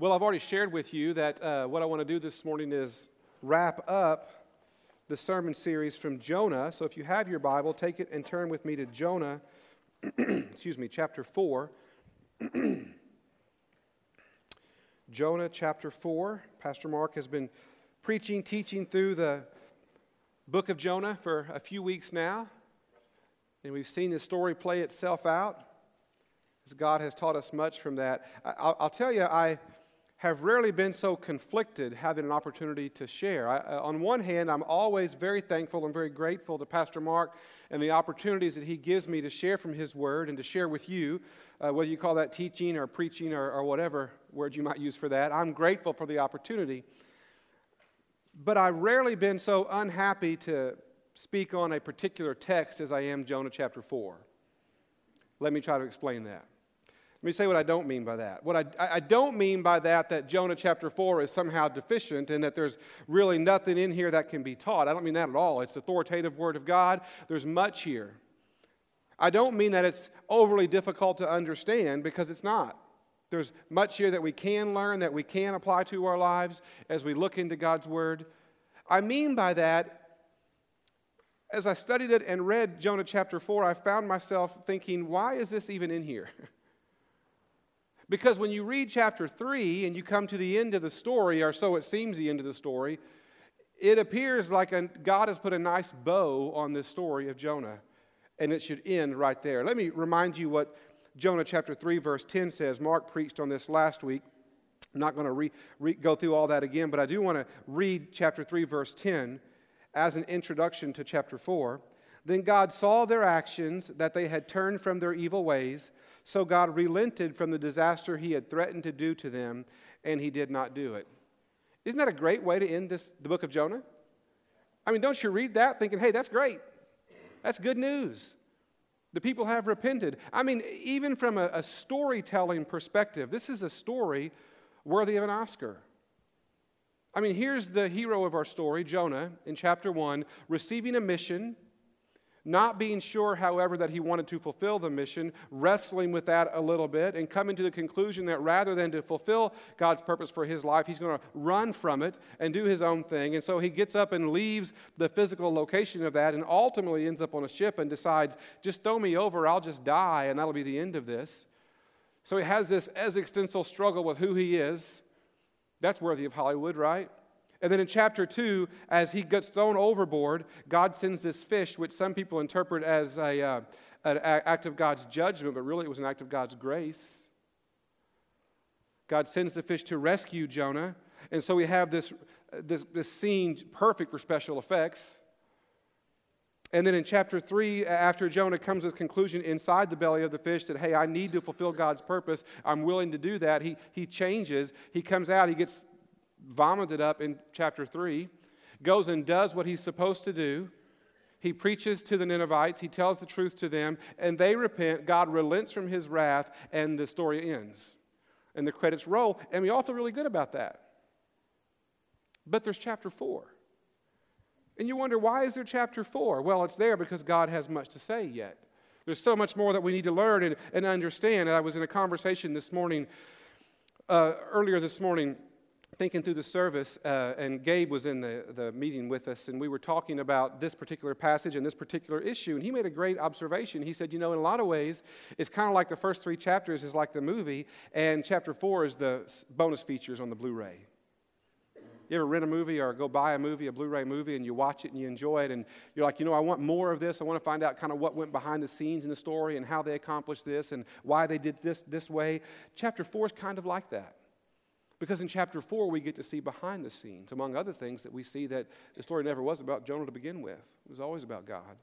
Well, I've already shared with you that what I want to do this morning is wrap up the sermon series from Jonah. So if you have your Bible, take it and turn with me to Jonah, chapter 4. Jonah chapter 4. Pastor Mark has been teaching through the book of Jonah for a few weeks now. And we've seen the story play itself out, as God has taught us much from that. I'll tell you, I have rarely been so conflicted having an opportunity to share. On one hand, I'm always very thankful and very grateful to Pastor Mark and the opportunities that he gives me to share from his word and to share with you, whether you call that teaching or preaching or whatever word you might use for that. I'm grateful for the opportunity. But I've rarely been so unhappy to speak on a particular text as I am Jonah chapter 4. Let me try to explain that. Let me say what I don't mean by that. What I don't mean by that Jonah chapter 4 is somehow deficient and that there's really nothing in here that can be taught. I don't mean that at all. It's the authoritative word of God. There's much here. I don't mean that it's overly difficult to understand, because it's not. There's much here that we can learn, that we can apply to our lives as we look into God's word. I mean by that, as I studied it and read Jonah chapter 4, I found myself thinking, why is this even in here? Because when you read chapter 3 and you come to the end of the story, or so it seems the end of the story, it appears like God has put a nice bow on this story of Jonah, and it should end right there. Let me remind you what Jonah chapter 3 verse 10 says. Mark preached on this last week. I'm not going to go through all that again, but I do want to read chapter 3 verse 10 as an introduction to chapter 4. Then God saw their actions, that they had turned from their evil ways. So God relented from the disaster he had threatened to do to them, and he did not do it. Isn't that a great way to end the book of Jonah? I mean, don't you read that thinking, hey, that's great. That's good news. The people have repented. I mean, even from a storytelling perspective, this is a story worthy of an Oscar. I mean, here's the hero of our story, Jonah, in chapter 1, receiving a mission, not being sure, however, that he wanted to fulfill the mission, wrestling with that a little bit, and coming to the conclusion that rather than to fulfill God's purpose for his life, he's going to run from it and do his own thing. And so he gets up and leaves the physical location of that and ultimately ends up on a ship and decides, just throw me over, I'll just die, and that'll be the end of this. So he has this existential struggle with who he is. That's worthy of Hollywood, right? And then in chapter 2, as he gets thrown overboard, God sends this fish, which some people interpret as an act of God's judgment, but really it was an act of God's grace. God sends the fish to rescue Jonah, and so we have this scene perfect for special effects. And then in chapter 3, after Jonah comes to the conclusion inside the belly of the fish that, hey, I need to fulfill God's purpose, I'm willing to do that, he changes, he comes out, he gets vomited up in chapter 3, goes and does what he's supposed to do. He preaches to the Ninevites, he tells the truth to them, and they repent. God relents from his wrath, and the story ends. And the credits roll, and we all feel really good about that. But there's chapter 4. And you wonder, why is there chapter 4? Well, it's there because God has much to say yet. There's so much more that we need to learn and understand. And I was in a conversation this morning, earlier this morning, thinking through the service, and Gabe was in the meeting with us, and we were talking about this particular passage and this particular issue, and he made a great observation. He said, in a lot of ways, it's kind of like the first 3 chapters is like the movie, and chapter 4 is the bonus features on the Blu-ray. You ever rent a movie or go buy a movie, a Blu-ray movie, and you watch it and you enjoy it, and you're like, I want more of this. I want to find out kind of what went behind the scenes in the story and how they accomplished this and why they did this way. Chapter 4 is kind of like that. Because in chapter 4, we get to see behind the scenes, among other things, that we see that the story never was about Jonah to begin with. It was always about God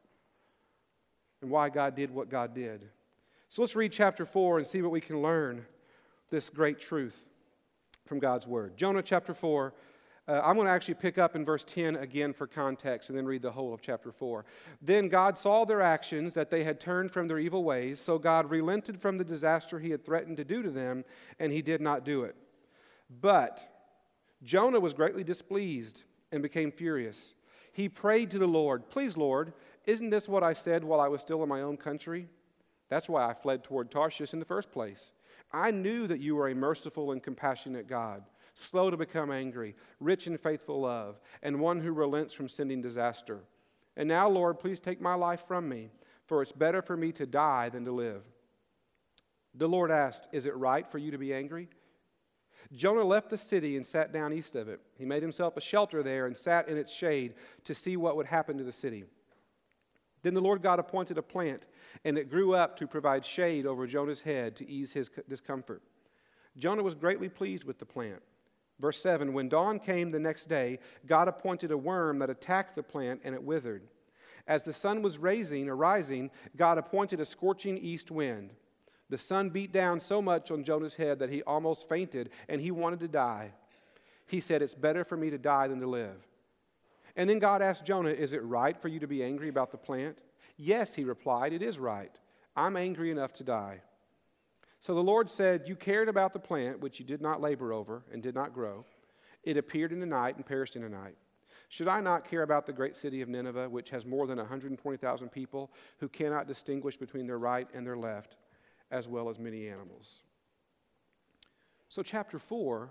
and why God did what God did. So let's read chapter 4 and see what we can learn this great truth from God's word. Jonah chapter 4, I'm going to actually pick up in verse 10 again for context and then read the whole of chapter 4. Then God saw their actions, that they had turned from their evil ways, so God relented from the disaster he had threatened to do to them, and he did not do it. But Jonah was greatly displeased and became furious. He prayed to the Lord, "Please, Lord, isn't this what I said while I was still in my own country? That's why I fled toward Tarshish in the first place. I knew that you are a merciful and compassionate God, slow to become angry, rich in faithful love, and one who relents from sending disaster. And now, Lord, please take my life from me, for it's better for me to die than to live." The Lord asked, "Is it right for you to be angry?" Jonah left the city and sat down east of it. He made himself a shelter there and sat in its shade to see what would happen to the city. Then the Lord God appointed a plant, and it grew up to provide shade over Jonah's head to ease his discomfort. Jonah was greatly pleased with the plant. Verse 7, when dawn came the next day, God appointed a worm that attacked the plant, and it withered. As the sun was rising, God appointed a scorching east wind. The sun beat down so much on Jonah's head that he almost fainted, and he wanted to die. He said, "It's better for me to die than to live." And then God asked Jonah, "Is it right for you to be angry about the plant?" "Yes," he replied, "it is right. I'm angry enough to die." So the Lord said, "You cared about the plant, which you did not labor over and did not grow. It appeared in the night and perished in the night. Should I not care about the great city of Nineveh, which has more than 120,000 people who cannot distinguish between their right and their left, as well as many animals?" So chapter 4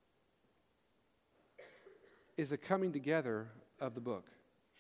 is a coming together of the book.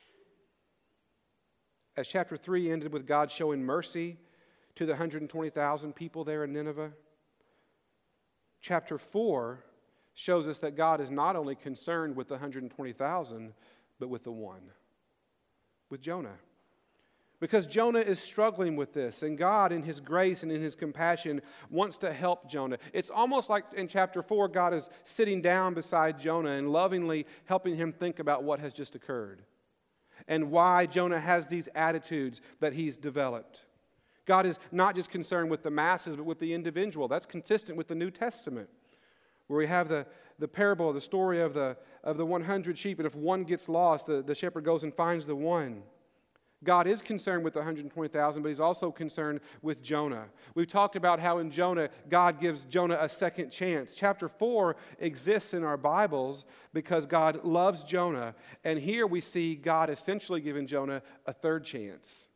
As chapter 3 ended with God showing mercy to the 120,000 people there in Nineveh, chapter 4 shows us that God is not only concerned with the 120,000, but with the one, with Jonah. Because Jonah is struggling with this, and God, in His grace and in His compassion, wants to help Jonah. It's almost like in chapter 4, God is sitting down beside Jonah and lovingly helping him think about what has just occurred and why Jonah has these attitudes that he's developed. God is not just concerned with the masses, but with the individual. That's consistent with the New Testament, where we have the parable, the story of the 100 sheep, and if one gets lost, the shepherd goes and finds the one. God is concerned with the 120,000, but He's also concerned with Jonah. We've talked about how in Jonah, God gives Jonah a second chance. Chapter 4 exists in our Bibles because God loves Jonah, and here we see God essentially giving Jonah a third chance.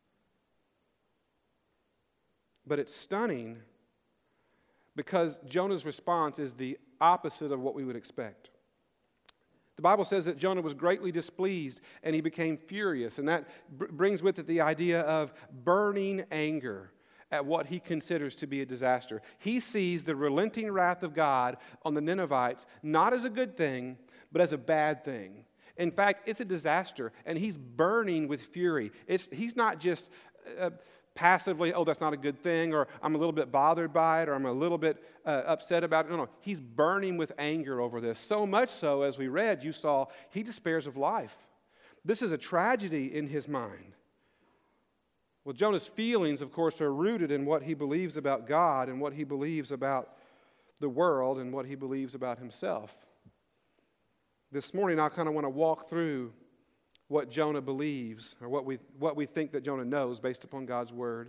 But it's stunning because Jonah's response is the opposite of what we would expect. The Bible says that Jonah was greatly displeased and he became furious, and that brings with it the idea of burning anger at what he considers to be a disaster. He sees the relenting wrath of God on the Ninevites not as a good thing, but as a bad thing. In fact, it's a disaster, and he's burning with fury. He's not just passively, "Oh, that's not a good thing," or "I'm a little bit bothered by it," or "I'm a little bit upset about it." No, he's burning with anger over this. So much so, as we read, you saw, he despairs of life. This is a tragedy in his mind. Well, Jonah's feelings, of course, are rooted in what he believes about God and what he believes about the world and what he believes about himself. This morning, I kind of want to walk through what Jonah believes, or what we think that Jonah knows based upon God's word.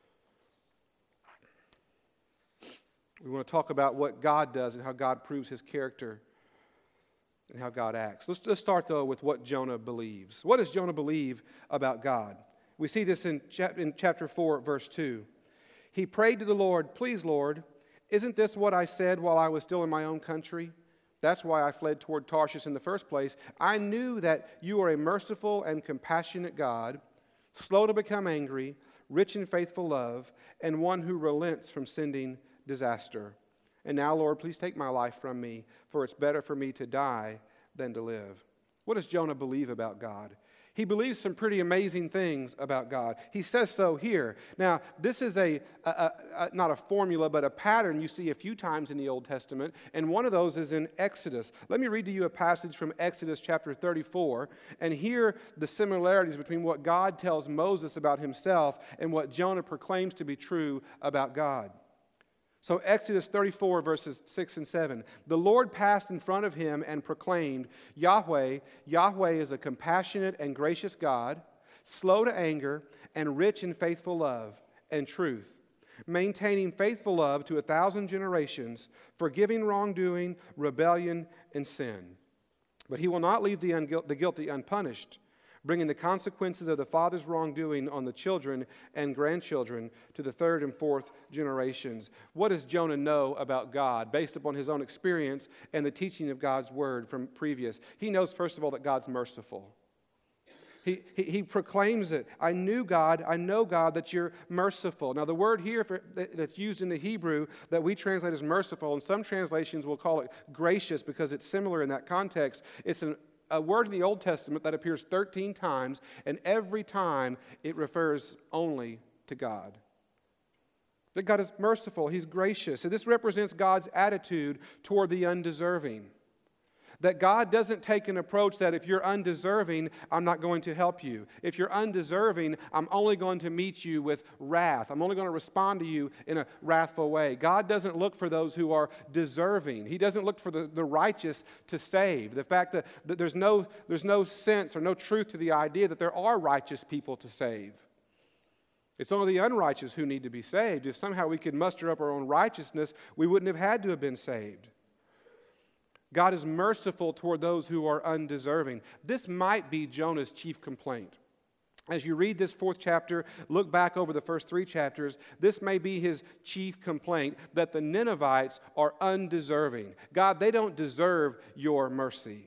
We want to talk about what God does and how God proves His character and how God acts. Let's start, though, with what Jonah believes. What does Jonah believe about God? We see this in chapter 4, verse 2. He prayed to the Lord, "Please, Lord, isn't this what I said while I was still in my own country? That's why I fled toward Tarshish in the first place. I knew that you are a merciful and compassionate God, slow to become angry, rich in faithful love, and one who relents from sending disaster. And now, Lord, please take my life from me, for it's better for me to die than to live." What does Jonah believe about God? He believes some pretty amazing things about God. He says so here. Now, this is not a formula, but a pattern you see a few times in the Old Testament, and one of those is in Exodus. Let me read to you a passage from Exodus chapter 34, and hear the similarities between what God tells Moses about Himself and what Jonah proclaims to be true about God. So Exodus 34, verses 6 and 7. "The Lord passed in front of him and proclaimed, Yahweh is a compassionate and gracious God, slow to anger and rich in faithful love and truth, maintaining faithful love to 1,000 generations, forgiving wrongdoing, rebellion, and sin. But He will not leave the guilty unpunished, bringing the consequences of the father's wrongdoing on the children and grandchildren to the third and fourth generations. What does Jonah know about God based upon his own experience and the teaching of God's word from previous? He knows, first of all, that God's merciful. He proclaims it. I know, God, that you're merciful. Now, the word here that's used in the Hebrew that we translate as merciful, and some translations will call it gracious because it's similar in that context. It's a word in the Old Testament that appears 13 times, and every time it refers only to God. That God is merciful, He's gracious. And this represents God's attitude toward the undeserving. That God doesn't take an approach that if you're undeserving, I'm not going to help you. If you're undeserving, I'm only going to meet you with wrath. I'm only going to respond to you in a wrathful way. God doesn't look for those who are deserving. He doesn't look for the righteous to save. The fact that there's no sense or no truth to the idea that there are righteous people to save. It's only the unrighteous who need to be saved. If somehow we could muster up our own righteousness, we wouldn't have had to have been saved. God is merciful toward those who are undeserving. This might be Jonah's chief complaint. As you read this 4th chapter, look back over the first 3 chapters, this may be his chief complaint, that the Ninevites are undeserving. God, they don't deserve your mercy.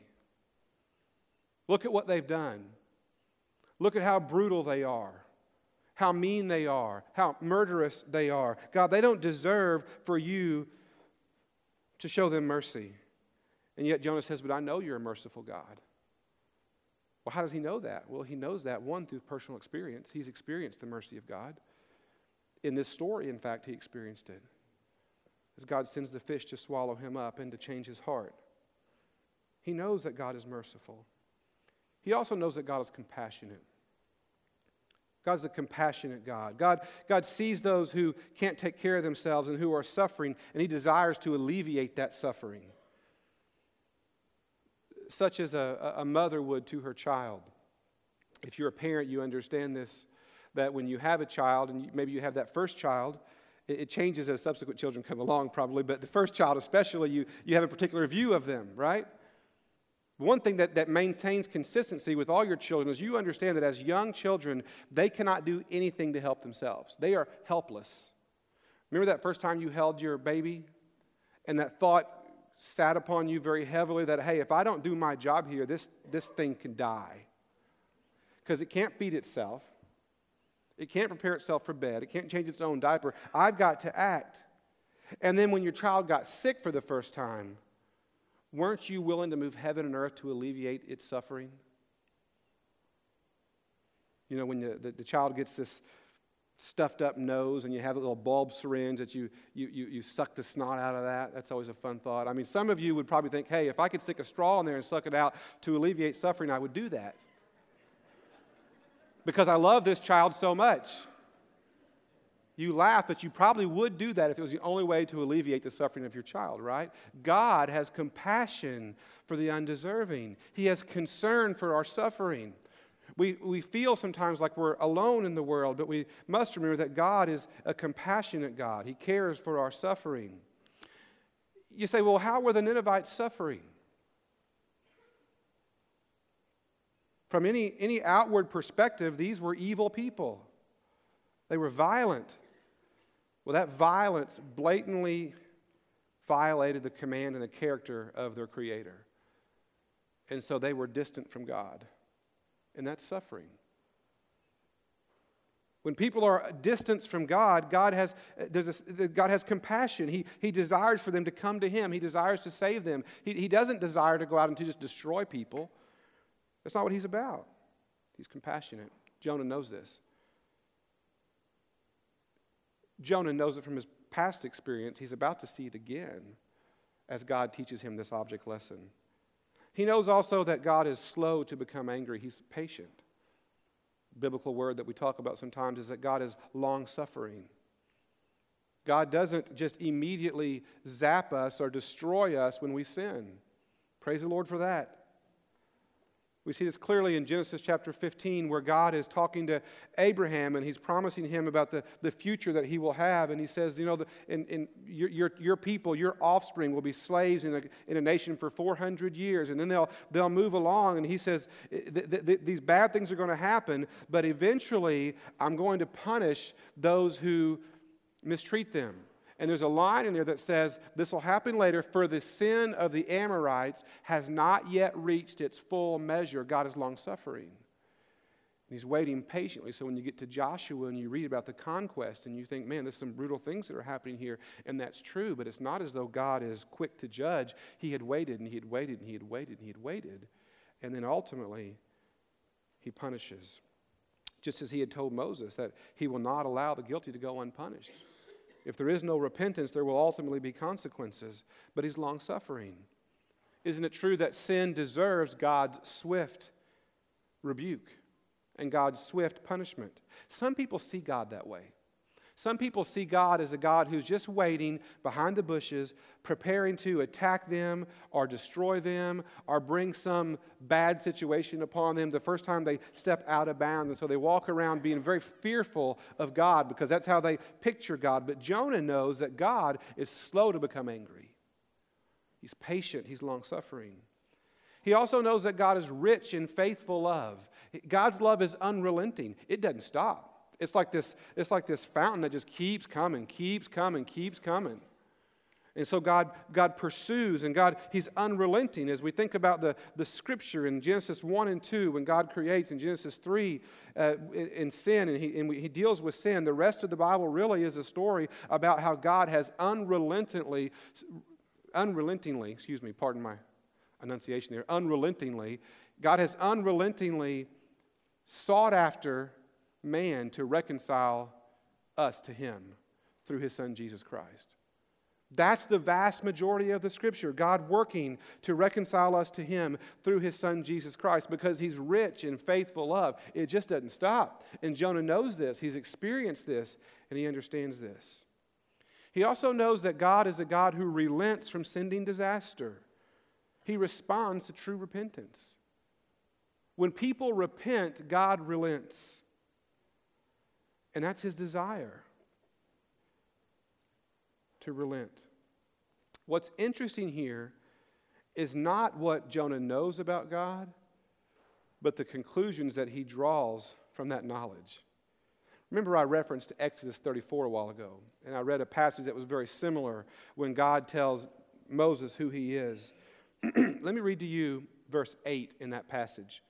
Look at what they've done. Look at how brutal they are, how mean they are, how murderous they are. God, they don't deserve for you to show them mercy. And yet Jonah says, but I know you're a merciful God. Well, how does he know that? Well, he knows that, one, through personal experience. He's experienced the mercy of God. In this story, in fact, he experienced it. As God sends the fish to swallow him up and to change his heart. He knows that God is merciful. He also knows that God is compassionate. God's a compassionate God. God sees those who can't take care of themselves and who are suffering, and he desires to alleviate that suffering. Such as a mother would to her child. If you're a parent, you understand this, that when you have a child, and maybe you have that first child, it changes as subsequent children come along probably, but the first child especially, you have a particular view of them, right? One thing that maintains consistency with all your children is you understand that as young children, they cannot do anything to help themselves. They are helpless. Remember that first time you held your baby, and that thought sat upon you very heavily that, hey, if I don't do my job here, this thing can die. Because it can't feed itself. It can't prepare itself for bed. It can't change its own diaper. I've got to act. And then when your child got sick for the first time, weren't you willing to move heaven and earth to alleviate its suffering? You know, when the child gets this stuffed up nose and you have a little bulb syringe that you suck the snot out of that. That's always a fun thought. I mean, some of you would probably think, hey, if I could stick a straw in there and suck it out to alleviate suffering, I would do that. Because I love this child so much. You laugh, but you probably would do that if it was the only way to alleviate the suffering of your child, right? God has compassion for the undeserving. He has concern for our suffering. We feel sometimes like we're alone in the world, but we must remember that God is a compassionate God. He cares for our suffering. You say, well, how were the Ninevites suffering? From any outward perspective, these were evil people. They were violent. Well, that violence blatantly violated the command and the character of their Creator. And so they were distant from God. And that's suffering. When people are distanced from God, God has compassion. He desires for them to come to Him. He desires to save them. He doesn't desire to go out and to just destroy people. That's not what He's about. He's compassionate. Jonah knows this. Jonah knows it from his past experience. He's about to see it again as God teaches him this object lesson. He knows also that God is slow to become angry. He's patient. The biblical word that we talk about sometimes is that God is long-suffering. God doesn't just immediately zap us or destroy us when we sin. Praise the Lord for that. We see this clearly in Genesis chapter 15, where God is talking to Abraham and he's promising him about the future that he will have. And he says, your people, your offspring will be slaves in a nation for 400 years. And then they'll move along. And he says, these bad things are going to happen, but eventually I'm going to punish those who mistreat them. And there's a line in there that says, this will happen later, for the sin of the Amorites has not yet reached its full measure. God is long-suffering. And he's waiting patiently. So when you get to Joshua and you read about the conquest and you think, man, there's some brutal things that are happening here. And that's true, but it's not as though God is quick to judge. He had waited and he had waited and he had waited and he had waited. And then ultimately, he punishes. Just as he had told Moses that he will not allow the guilty to go unpunished. If there is no repentance, there will ultimately be consequences, but he's long-suffering. Isn't it true that sin deserves God's swift rebuke and God's swift punishment? Some people see God that way. Some people see God as a God who's just waiting behind the bushes, preparing to attack them or destroy them or bring some bad situation upon them the first time they step out of bounds. And so they walk around being very fearful of God because that's how they picture God. But Jonah knows that God is slow to become angry. He's patient. He's long-suffering. He also knows that God is rich in faithful love. God's love is unrelenting. It doesn't stop. It's like this fountain that just keeps coming. And so God pursues, and He's unrelenting. As we think about the Scripture in Genesis 1 and 2, when God creates, in Genesis 3, in sin, and He deals with sin, the rest of the Bible really is a story about how God has unrelentingly, pardon my enunciation there, God has unrelentingly sought after man to reconcile us to Him through His Son, Jesus Christ. That's the vast majority of the Scripture, God working to reconcile us to Him through His Son, Jesus Christ, because He's rich in faithful love. It just doesn't stop. And Jonah knows this. He's experienced this, and he understands this. He also knows that God is a God who relents from sending disaster. He responds to true repentance. When people repent, God relents. And that's His desire, to relent. What's interesting here is not what Jonah knows about God, but the conclusions that he draws from that knowledge. Remember, I referenced Exodus 34 a while ago, and I read a passage that was very similar when God tells Moses who He is. Let me read to you verse 8 in that passage.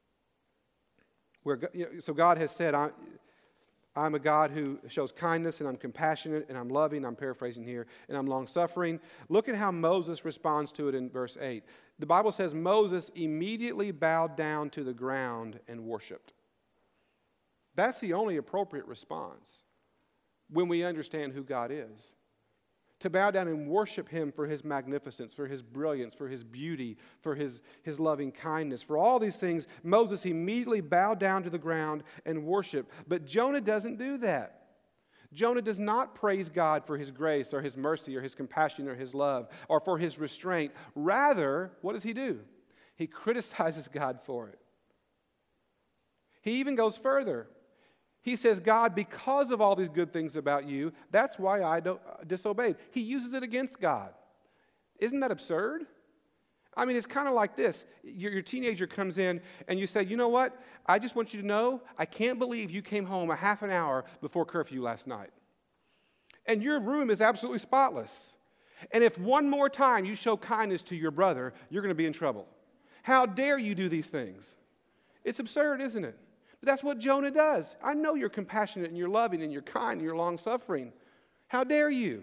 So God has said, I'm a God who shows kindness, and I'm compassionate, and I'm loving, I'm paraphrasing here, and I'm long-suffering. Look at how Moses responds to it in verse 8. The Bible says, Moses immediately bowed down to the ground and worshiped. That's the only appropriate response when we understand who God is. To bow down and worship Him for His magnificence, for His brilliance, for His beauty, for His loving kindness. For all these things, Moses immediately bowed down to the ground and worshiped. But Jonah doesn't do that. Jonah does not praise God for His grace or His mercy or His compassion or His love or for His restraint. Rather, what does he do? He criticizes God for it. He even goes further. He says, God, because of all these good things about you, that's why I disobeyed. He uses it against God. Isn't that absurd? I mean, it's kind of like this. Your teenager comes in and you say, you know what? I just want you to know, I can't believe you came home a half an hour before curfew last night. And your room is absolutely spotless. And if one more time you show kindness to your brother, you're going to be in trouble. How dare you do these things? It's absurd, isn't it? But that's what Jonah does. I know you're compassionate and you're loving and you're kind and you're long-suffering. How dare you?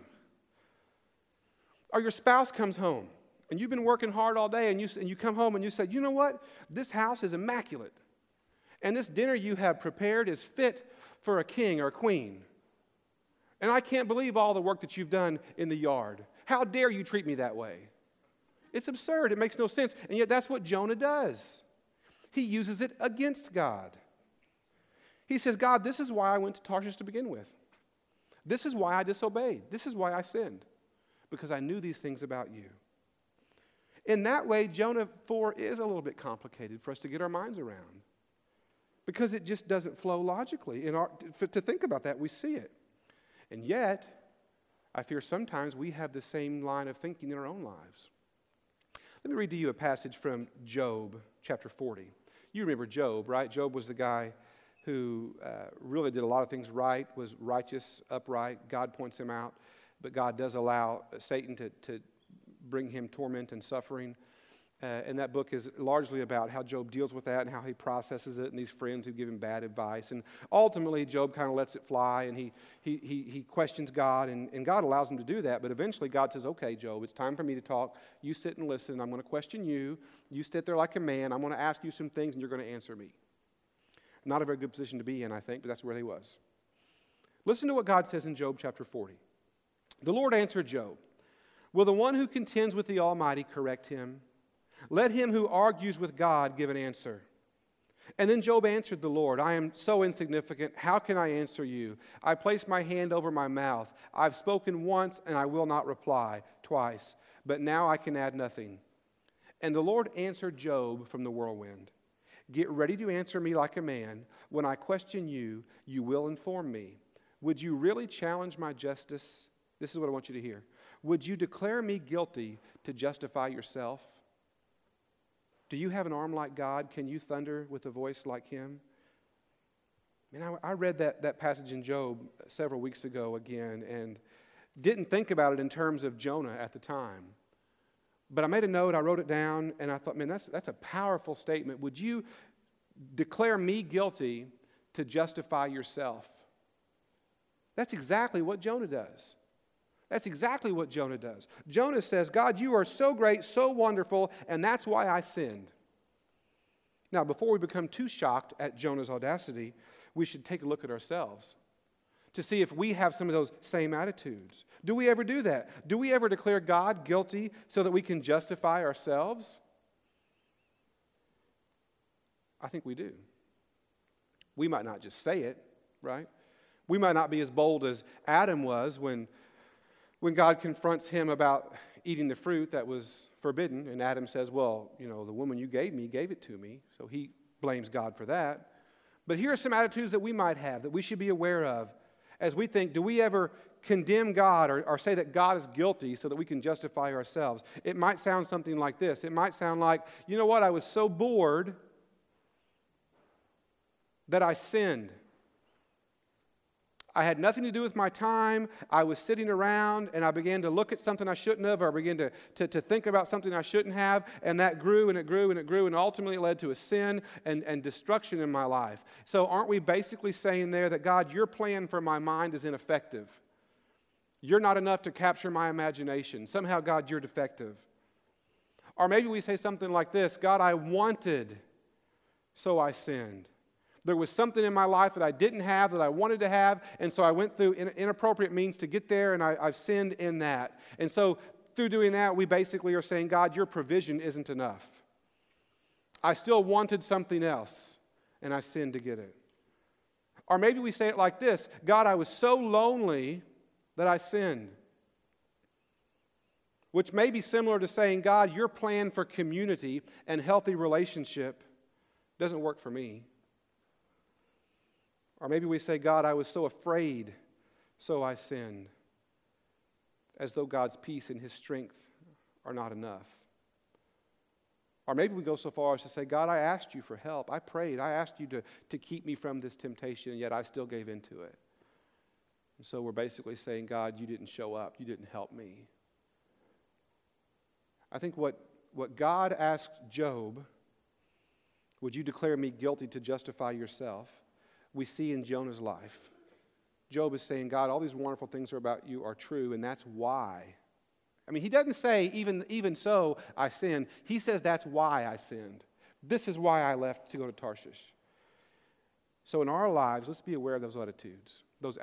Or your spouse comes home and you've been working hard all day and you come home and you say, you know what? This house is immaculate. And this dinner you have prepared is fit for a king or a queen. And I can't believe all the work that you've done in the yard. How dare you treat me that way? It's absurd. It makes no sense. And yet that's what Jonah does. He uses it against God. He says, God, this is why I went to Tarshish to begin with. This is why I disobeyed. This is why I sinned. Because I knew these things about you. In that way, Jonah 4 is a little bit complicated for us to get our minds around because it just doesn't flow logically. To think about that, we see it. And yet, I fear sometimes we have the same line of thinking in our own lives. Let me read to you a passage from Job, chapter 40. You remember Job, right? Job was the guy who really did a lot of things right, was righteous, upright. God points him out, but God does allow Satan to bring him torment and suffering. And that book is largely about how Job deals with that and how he processes it and these friends who give him bad advice. And ultimately, Job kind of lets it fly and he questions God, and God allows him to do that. But eventually, God says, okay, Job, it's time for me to talk. You sit and listen. I'm going to question you. You sit there like a man. I'm going to ask you some things, and you're going to answer me. Not a very good position to be in, I think, but that's where he was. Listen to what God says in Job chapter 40. The Lord answered Job, will the one who contends with the Almighty correct him? Let him who argues with God give an answer. And then Job answered the Lord, I am so insignificant. How can I answer you? I place my hand over my mouth. I've spoken once, and I will not reply twice. But now I can add nothing. And the Lord answered Job from the whirlwind. Get ready to answer me like a man. When I question you, you will inform me. Would you really challenge my justice? This is what I want you to hear. Would you declare me guilty to justify yourself? Do you have an arm like God? Can you thunder with a voice like him? I read that passage in Job several weeks ago again and didn't think about it in terms of Jonah at the time. But I made a note, I wrote it down, and I thought, man, that's a powerful statement. Would you declare me guilty to justify yourself? That's exactly what Jonah does. That's exactly what Jonah does. Jonah says, God, you are so great, so wonderful, and that's why I sinned. Now, before we become too shocked at Jonah's audacity, we should take a look at ourselves to see if we have some of those same attitudes. Do we ever do that? Do we ever declare God guilty so that we can justify ourselves? I think we do. We might not just say it, right? We might not be as bold as Adam was when God confronts him about eating the fruit that was forbidden, and Adam says, well, the woman you gave me gave it to me, so he blames God for that. But here are some attitudes that we might have that we should be aware of as we think, do we ever condemn God or say that God is guilty so that we can justify ourselves? It might sound something like this. It might sound like, you know what, I was so bored that I sinned. I had nothing to do with my time. I was sitting around and I began to look at something I shouldn't have, or I began to think about something I shouldn't have, and that grew and it grew and it grew, and ultimately it led to a sin and destruction in my life. So aren't we basically saying there that, God, your plan for my mind is ineffective? You're not enough to capture my imagination. Somehow, God, you're defective. Or maybe we say something like this, God, I wanted, so I sinned. There was something in my life that I didn't have, that I wanted to have, and so I went through inappropriate means to get there, and I've sinned in that. And so through doing that, we basically are saying, God, your provision isn't enough. I still wanted something else, and I sinned to get it. Or maybe we say it like this, God, I was so lonely that I sinned. Which may be similar to saying, God, your plan for community and healthy relationship doesn't work for me. Or maybe we say, God, I was so afraid, so I sinned. As though God's peace and his strength are not enough. Or maybe we go so far as to say, God, I asked you for help. I prayed. I asked you to keep me from this temptation, and yet I still gave into it. And so we're basically saying, God, you didn't show up. You didn't help me. I think what God asked Job, would you declare me guilty to justify yourself, we see in Jonah's life. Job is saying, God, all these wonderful things about you are true, and that's why. I mean, he doesn't say, even so, I sinned. He says, that's why I sinned. This is why I left to go to Tarshish. So in our lives, let's be aware of those attitudes.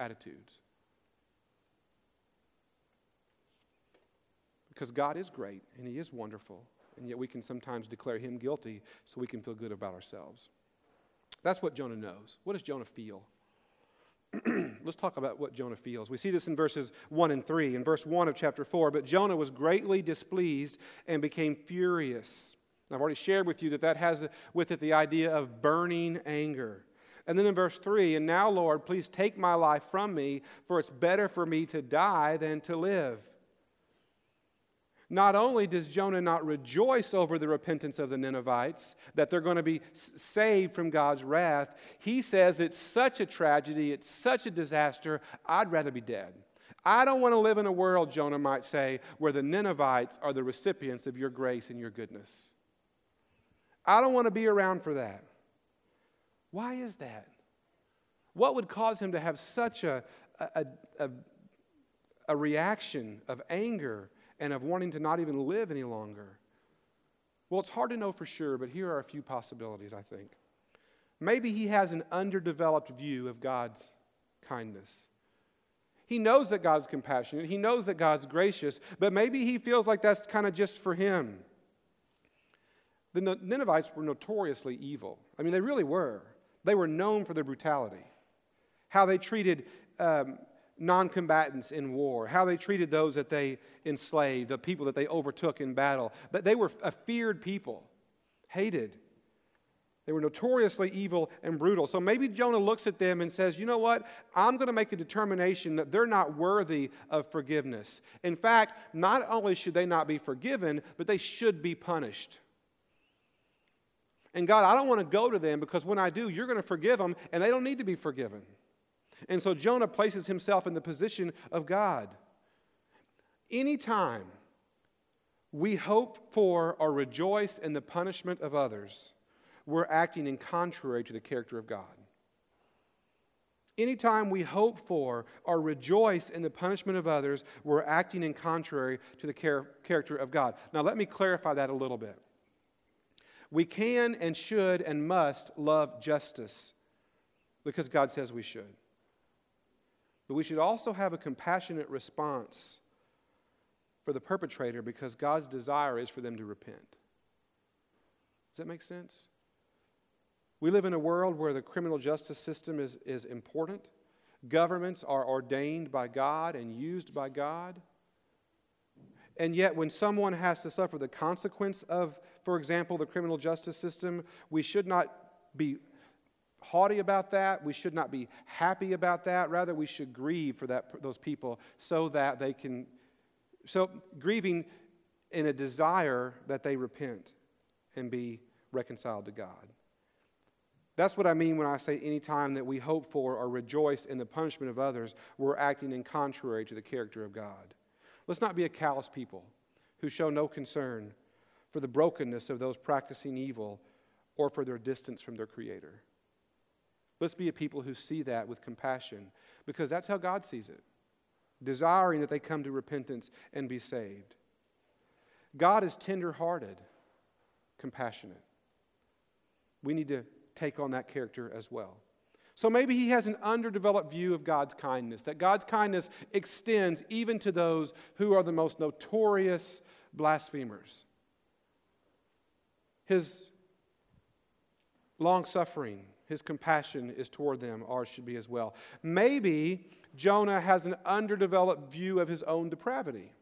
Because God is great, and he is wonderful, and yet we can sometimes declare him guilty so we can feel good about ourselves. That's what Jonah knows. What does Jonah feel? let's talk about what Jonah feels. We see this in verses 1 and 3. In verse 1 of chapter 4, but Jonah was greatly displeased and became furious. I've already shared with you that has with it the idea of burning anger. And then in verse 3, and now, Lord, please take my life from me, for it's better for me to die than to live. Not only does Jonah not rejoice over the repentance of the Ninevites, that they're going to be saved from God's wrath, he says it's such a tragedy, it's such a disaster, I'd rather be dead. I don't want to live in a world, Jonah might say, where the Ninevites are the recipients of your grace and your goodness. I don't want to be around for that. Why is that? What would cause him to have such a reaction of anger and of wanting to not even live any longer? Well, it's hard to know for sure, but here are a few possibilities, I think. Maybe he has an underdeveloped view of God's kindness. He knows that God's compassionate. He knows that God's gracious, but maybe he feels like that's kind of just for him. The Ninevites were notoriously evil. I mean, they really were. They were known for their brutality, how they treated non-combatants in war, how they treated those that they enslaved, the people that they overtook in battle. That they were a feared people, hated. They were notoriously evil and brutal. So maybe Jonah looks at them and says, you know what? I'm going to make a determination that they're not worthy of forgiveness. In fact, not only should they not be forgiven, but they should be punished. And God, I don't want to go to them because when I do, you're going to forgive them, and they don't need to be forgiven. And so Jonah places himself in the position of God. Anytime we hope for or rejoice in the punishment of others, we're acting in contrary to the character of God. Anytime we hope for or rejoice in the punishment of others, we're acting in contrary to the character of God. Now, let me clarify that a little bit. We can and should and must love justice because God says we should. But we should also have a compassionate response for the perpetrator because God's desire is for them to repent. Does that make sense? We live in a world where the criminal justice system is important. Governments are ordained by God and used by God. And yet when someone has to suffer the consequence of, for example, the criminal justice system, we should not be haughty about that. We should not be happy about that. Rather, we should grieve for those people so that they can, grieving in a desire that they repent and be reconciled to God. That's what I mean when I say any time that we hope for or rejoice in the punishment of others, we're acting in contrary to the character of God. Let's not be a callous people who show no concern for the brokenness of those practicing evil or for their distance from their Creator. Let's be a people who see that with compassion because that's how God sees it, desiring that they come to repentance and be saved. God is tender-hearted, compassionate. We need to take on that character as well. So maybe he has an underdeveloped view of God's kindness, that God's kindness extends even to those who are the most notorious blasphemers. His long-suffering, his compassion is toward them, ours should be as well. Maybe Jonah has an underdeveloped view of his own depravity.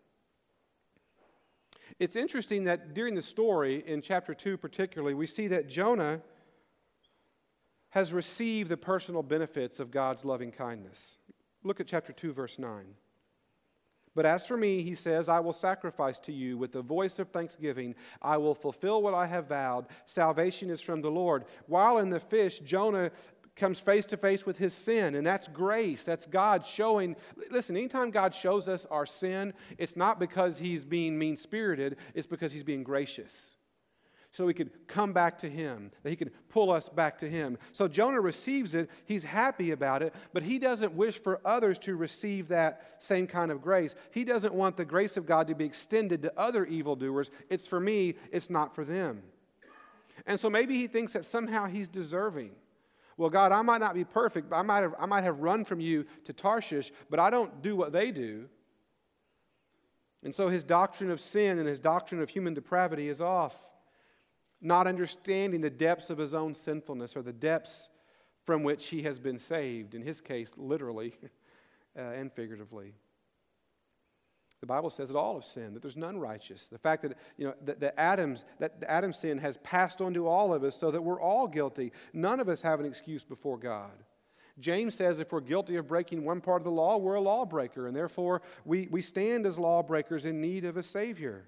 It's interesting that during the story, in chapter 2 particularly, we see that Jonah has received the personal benefits of God's loving kindness. Look at chapter 2, verse 9. But as for me, he says, I will sacrifice to you with the voice of thanksgiving. I will fulfill what I have vowed. Salvation is from the Lord. While in the fish, Jonah comes face to face with his sin, and that's grace. That's God showing. Listen, anytime God shows us our sin, it's not because he's being mean-spirited, it's because he's being gracious. So we could come back to him, that he could pull us back to him. So Jonah receives it, he's happy about it, but he doesn't wish for others to receive that same kind of grace. He doesn't want the grace of God to be extended to other evildoers. It's for me, it's not for them. And so maybe he thinks that somehow he's deserving. Well, God, I might not be perfect, but I might have run from you to Tarshish, but I don't do what they do. And so his doctrine of sin and his doctrine of human depravity is off. Not understanding the depths of his own sinfulness or the depths from which he has been saved, in his case, literally and figuratively. The Bible says that all have sinned, that there's none righteous. The fact that, that Adam's sin has passed on to all of us so that we're all guilty. None of us have an excuse before God. James says if we're guilty of breaking one part of the law, we're a lawbreaker, and therefore we stand as lawbreakers in need of a Savior.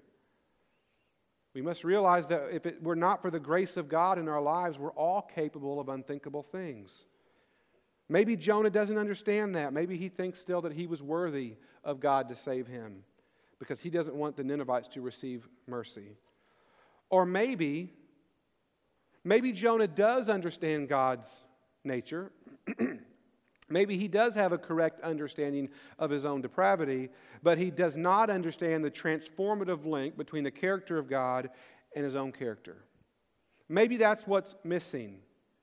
We must realize that if it were not for the grace of God in our lives, we're all capable of unthinkable things. Maybe Jonah doesn't understand that. Maybe he thinks still that he was worthy of God to save him because he doesn't want the Ninevites to receive mercy. Or maybe Jonah does understand God's nature. Maybe he does have a correct understanding of his own depravity, but he does not understand the transformative link between the character of God and his own character. Maybe that's what's missing.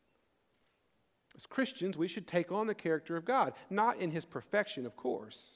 As Christians, we should take on the character of God, not in his perfection, of course,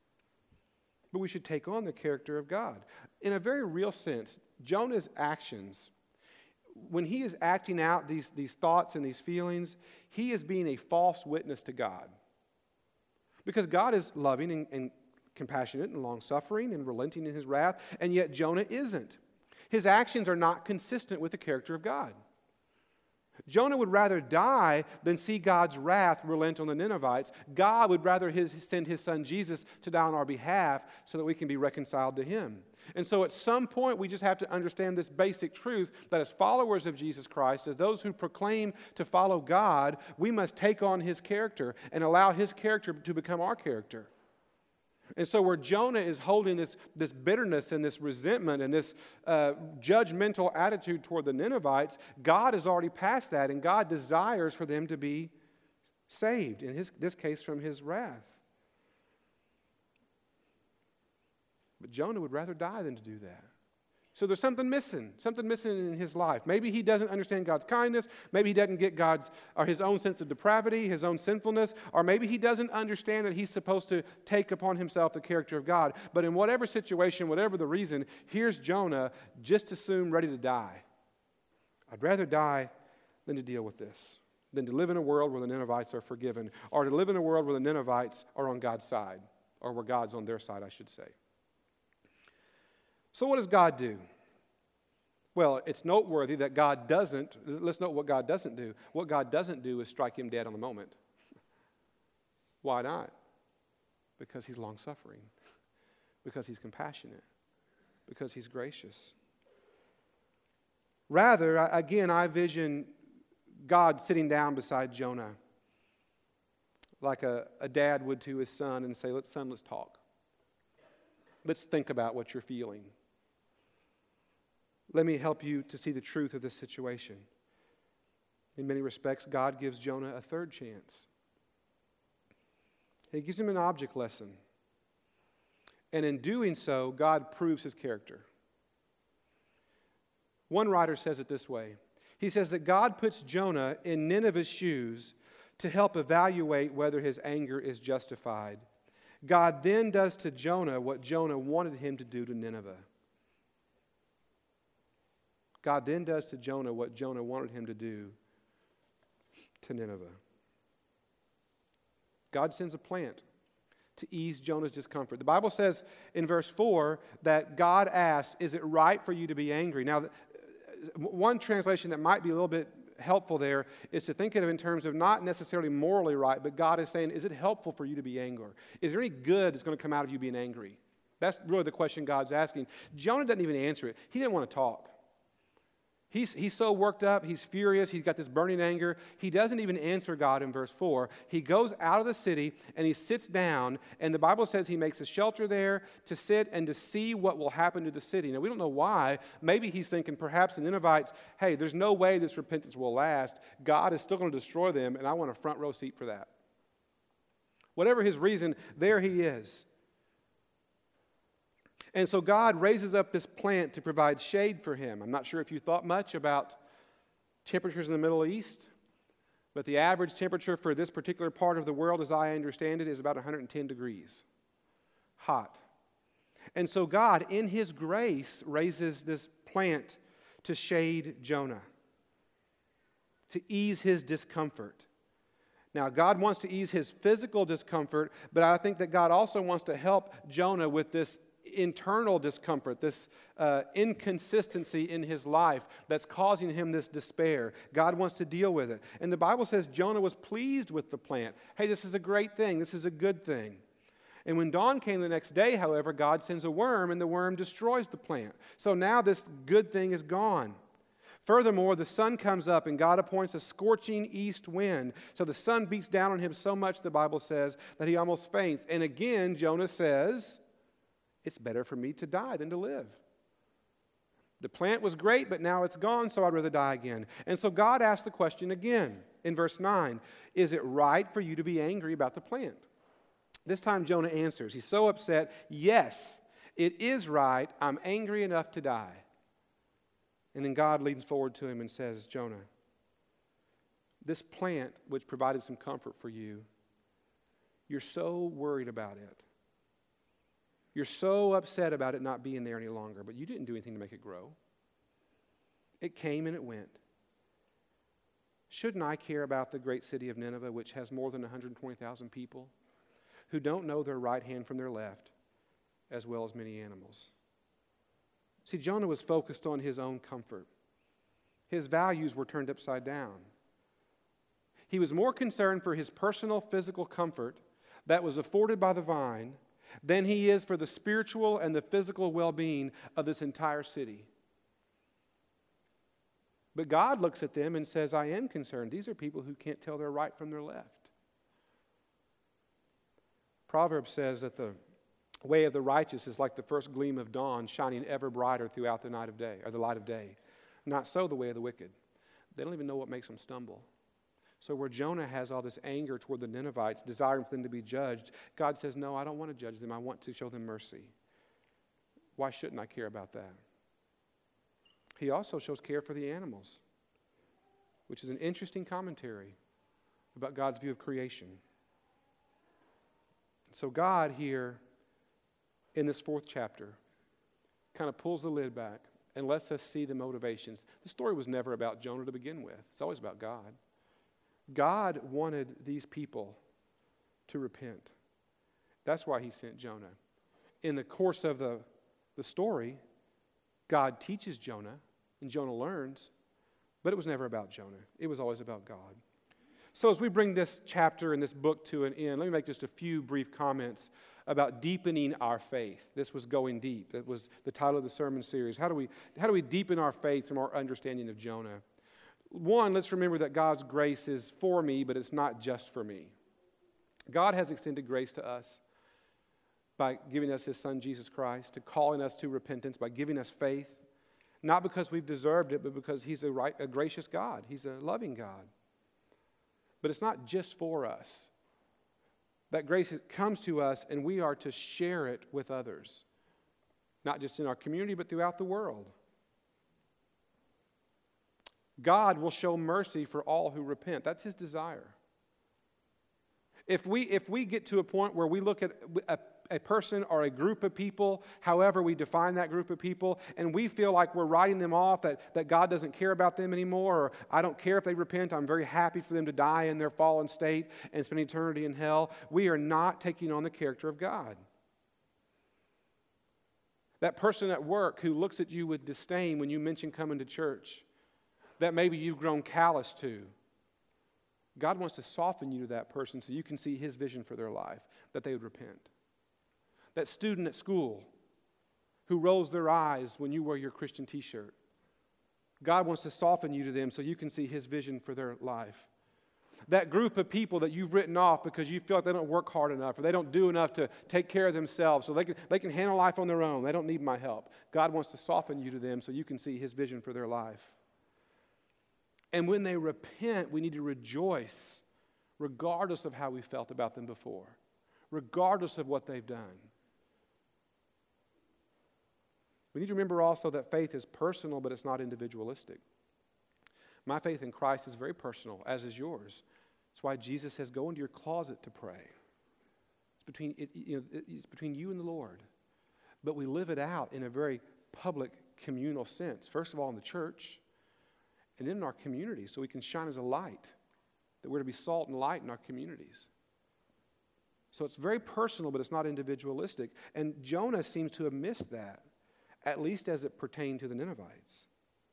but we should take on the character of God. In a very real sense, Jonah's actions, when he is acting out these thoughts and these feelings, he is being a false witness to God. Because God is loving and compassionate and long-suffering and relenting in his wrath, and yet Jonah isn't. His actions are not consistent with the character of God. Jonah would rather die than see God's wrath relent on the Ninevites. God would rather send his son Jesus to die on our behalf so that we can be reconciled to him. And so at some point we just have to understand this basic truth that as followers of Jesus Christ, as those who proclaim to follow God, we must take on his character and allow his character to become our character. And so where Jonah is holding this bitterness and this resentment and this judgmental attitude toward the Ninevites, God has already passed that, and God desires for them to be saved, in this case from his wrath. But Jonah would rather die than to do that. So there's something missing in his life. Maybe he doesn't understand God's kindness. Maybe he doesn't get his own sense of depravity, his own sinfulness, or maybe he doesn't understand that he's supposed to take upon himself the character of God. But in whatever situation, whatever the reason, here's Jonah just as soon ready to die. I'd rather die than to deal with this, than to live in a world where the Ninevites are forgiven, or to live in a world where the Ninevites are on God's side, or where God's on their side, I should say. So what does God do? Well, it's noteworthy that God doesn't. Let's note what God doesn't do. What God doesn't do is strike him dead on the moment. Why not? Because he's long-suffering. Because he's compassionate. Because he's gracious. Rather, again, I vision God sitting down beside Jonah like a dad would to his son and say, son, let's talk. Let's think about what you're feeling. Let me help you to see the truth of this situation. In many respects, God gives Jonah a third chance. He gives him an object lesson. And in doing so, God proves his character. One writer says it this way. He says that God puts Jonah in Nineveh's shoes to help evaluate whether his anger is justified. God then does to Jonah what Jonah wanted him to do to Nineveh. God then does to Jonah what Jonah wanted him to do to Nineveh. God sends a plant to ease Jonah's discomfort. The Bible says in verse 4 that God asked, is it right for you to be angry? Now, one translation that might be a little bit helpful there is to think of it in terms of not necessarily morally right, but God is saying, is it helpful for you to be angry? Is there any good that's going to come out of you being angry? That's really the question God's asking. Jonah doesn't even answer it. He didn't want to talk. He's so worked up, he's furious, he's got this burning anger. He doesn't even answer God in verse 4. He goes out of the city and he sits down, and the Bible says he makes a shelter there to sit and to see what will happen to the city. Now, we don't know why. Maybe he's thinking perhaps the Ninevites, hey, there's no way this repentance will last. God is still going to destroy them, and I want a front row seat for that. Whatever his reason, there he is. And so God raises up this plant to provide shade for him. I'm not sure if you thought much about temperatures in the Middle East, but the average temperature for this particular part of the world, as I understand it, is about 110 degrees. Hot. And so God, in his grace, raises this plant to shade Jonah, to ease his discomfort. Now, God wants to ease his physical discomfort, but I think that God also wants to help Jonah with this internal discomfort, this inconsistency in his life that's causing him this despair. God wants to deal with it. And the Bible says Jonah was pleased with the plant. Hey, this is a great thing. This is a good thing. And when dawn came the next day, however, God sends a worm, and the worm destroys the plant. So now this good thing is gone. Furthermore, the sun comes up, and God appoints a scorching east wind. So the sun beats down on him so much, the Bible says, that he almost faints. And again, Jonah says, it's better for me to die than to live. The plant was great, but now it's gone, so I'd rather die again. And so God asked the question again in verse 9, is it right for you to be angry about the plant? This time Jonah answers. He's so upset, yes, it is right. I'm angry enough to die. And then God leans forward to him and says, Jonah, this plant which provided some comfort for you, you're so worried about it. You're so upset about it not being there any longer, but you didn't do anything to make it grow. It came and it went. Shouldn't I care about the great city of Nineveh, which has more than 120,000 people who don't know their right hand from their left, as well as many animals? See, Jonah was focused on his own comfort. His values were turned upside down. He was more concerned for his personal physical comfort that was afforded by the vine than he is for the spiritual and the physical well-being of this entire city. But God looks at them and says, I am concerned. These are people who can't tell their right from their left. Proverbs says that the way of the righteous is like the first gleam of dawn, shining ever brighter throughout the night of day, or the light of day. Not so the way of the wicked. They don't even know what makes them stumble. So where Jonah has all this anger toward the Ninevites, desiring for them to be judged, God says, no, I don't want to judge them. I want to show them mercy. Why shouldn't I care about that? He also shows care for the animals, which is an interesting commentary about God's view of creation. So God here, in this 4th chapter, kind of pulls the lid back and lets us see the motivations. The story was never about Jonah to begin with. It's always about God. God wanted these people to repent. That's why he sent Jonah. In the course of the story, God teaches Jonah, and Jonah learns, but it was never about Jonah. It was always about God. So as we bring this chapter and this book to an end, let me make just a few brief comments about deepening our faith. This was Going Deep. That was the title of the sermon series. How do we deepen our faith from our understanding of Jonah? One, let's remember that God's grace is for me, but it's not just for me. God has extended grace to us by giving us his Son, Jesus Christ, to calling us to repentance, by giving us faith, not because we've deserved it, but because he's a gracious God. He's a loving God. But it's not just for us. That grace comes to us, and we are to share it with others, not just in our community, but throughout the world. God will show mercy for all who repent. That's his desire. If we get to a point where we look at a person or a group of people, however we define that group of people, and we feel like we're writing them off, that God doesn't care about them anymore, or I don't care if they repent, I'm very happy for them to die in their fallen state and spend eternity in hell, we are not taking on the character of God. That person at work who looks at you with disdain when you mention coming to church, that maybe you've grown callous to, God wants to soften you to that person so you can see his vision for their life, that they would repent. That student at school who rolls their eyes when you wear your Christian t-shirt, God wants to soften you to them so you can see his vision for their life. That group of people that you've written off because you feel like they don't work hard enough or they don't do enough to take care of themselves so they can handle life on their own. They don't need my help. God wants to soften you to them so you can see his vision for their life. And when they repent, we need to rejoice regardless of how we felt about them before, regardless of what they've done. We need to remember also that faith is personal, but it's not individualistic. My faith in Christ is very personal, as is yours. That's why Jesus says, go into your closet to pray. It's between you and the Lord. But we live it out in a very public, communal sense. First of all, in the church, and then in our community, so we can shine as a light that we're to be salt and light in our communities. So it's very personal, but it's not individualistic. And Jonah seems to have missed that, at least as it pertained to the Ninevites.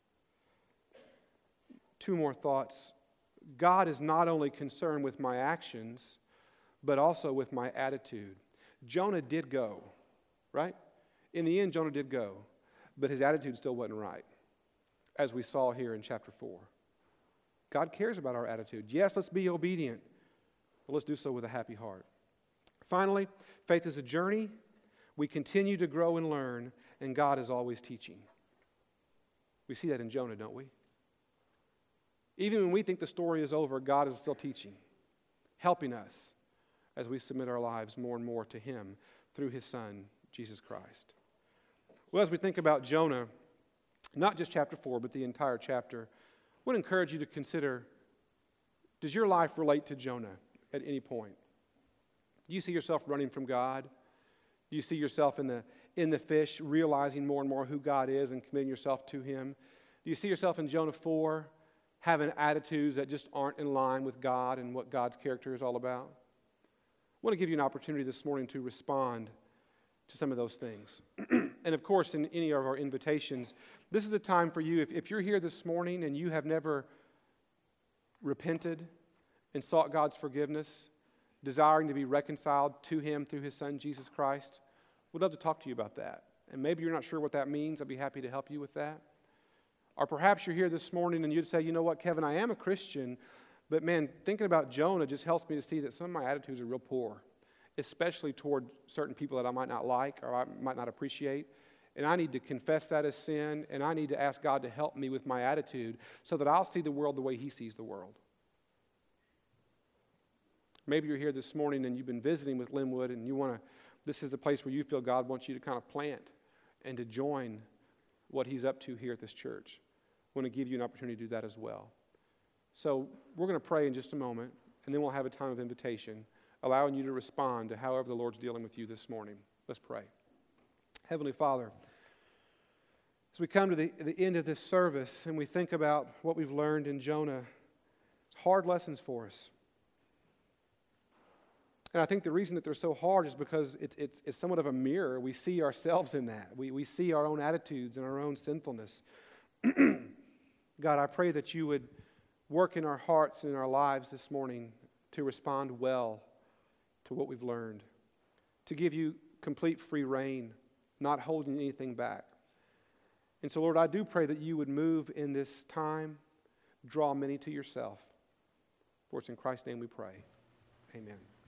Two more thoughts. God is not only concerned with my actions, but also with my attitude. Jonah did go, right? In the end, Jonah did go, but his attitude still wasn't right, as we saw here in chapter 4. God cares about our attitude. Yes, let's be obedient, but let's do so with a happy heart. Finally, faith is a journey. We continue to grow and learn, and God is always teaching. We see that in Jonah, don't we? Even when we think the story is over, God is still teaching, helping us as we submit our lives more and more to Him through His Son, Jesus Christ. Well, as we think about Jonah, not just chapter 4, but the entire chapter, I would encourage you to consider, does your life relate to Jonah at any point? Do you see yourself running from God? Do you see yourself in the fish, realizing more and more who God is and committing yourself to Him? Do you see yourself in Jonah 4, having attitudes that just aren't in line with God and what God's character is all about? I want to give you an opportunity this morning to respond to some of those things. And of course, in any of our invitations, this is a time for you, if you're here this morning and you have never repented and sought God's forgiveness, desiring to be reconciled to Him through His Son, Jesus Christ, we'd love to talk to you about that. And maybe you're not sure what that means. I'd be happy to help you with that. Or perhaps you're here this morning and you'd say, you know what, Kevin, I am a Christian, but man, thinking about Jonah just helps me to see that some of my attitudes are real poor, especially toward certain people that I might not like or I might not appreciate. And I need to confess that as sin, and I need to ask God to help me with my attitude so that I'll see the world the way He sees the world. Maybe you're here this morning and you've been visiting with Linwood and this is the place where you feel God wants you to kind of plant and to join what He's up to here at this church. I want to give you an opportunity to do that as well. So we're going to pray in just a moment, and then we'll have a time of invitation, allowing you to respond to however the Lord's dealing with you this morning. Let's pray. Heavenly Father, as we come to the end of this service and we think about what we've learned in Jonah, it's hard lessons for us. And I think the reason that they're so hard is because it's somewhat of a mirror. We see ourselves in that. We see our own attitudes and our own sinfulness. God, I pray that you would work in our hearts and in our lives this morning to respond well to what we've learned, to give you complete free rein, not holding anything back. And so, Lord, I do pray that you would move in this time, draw many to yourself. For it's in Christ's name we pray. Amen.